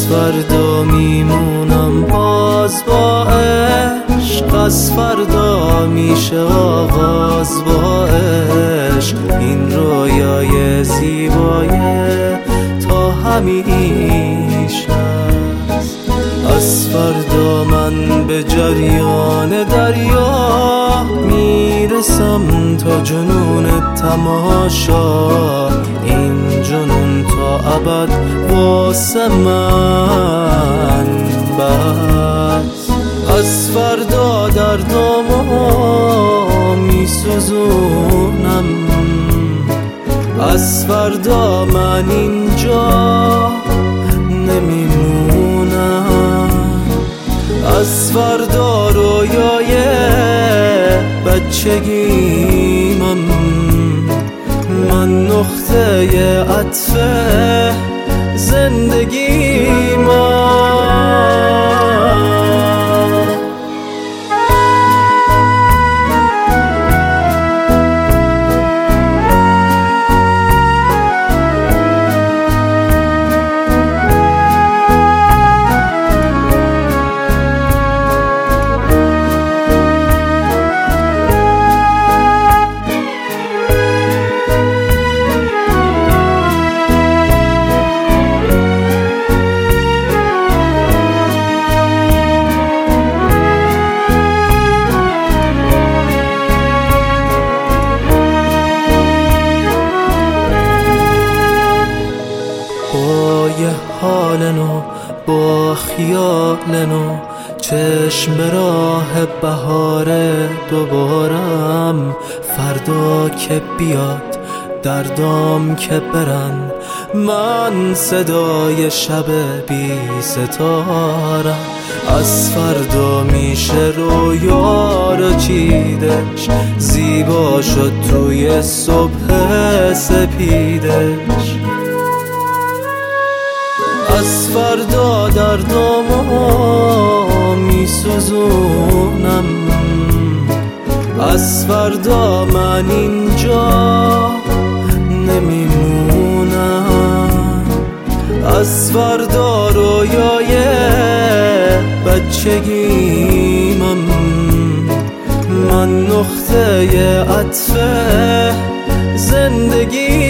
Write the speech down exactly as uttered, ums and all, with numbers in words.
فردا میمونم باز با عشق، از فردا میشه آغاز با عشق. این رویای زیبای تا همیشه است. از فردا من به جریان دریا میرسم تا جنون تماشا. این جنون تا ابد واسه من بس. از فردا دردامو میسوزونم، از فردا من اینجا نمیمونم. از فردا رویای بچگیمم، من نقطه عطف زندگیمم. با یه حال نو، با خیال نو، چشم به راه بهار دوبارم. فردا که بیاد دردام که برن، من صدای شب بی ستارم. از فردا میشه رویا رو چیدش، زیبا شد توی صبح سپیدش. از فردا دردامو میسوزونم، از فردا من اینجا نمیمونم. از فردا رویای بچگیمم، من نقطه عطف زندگی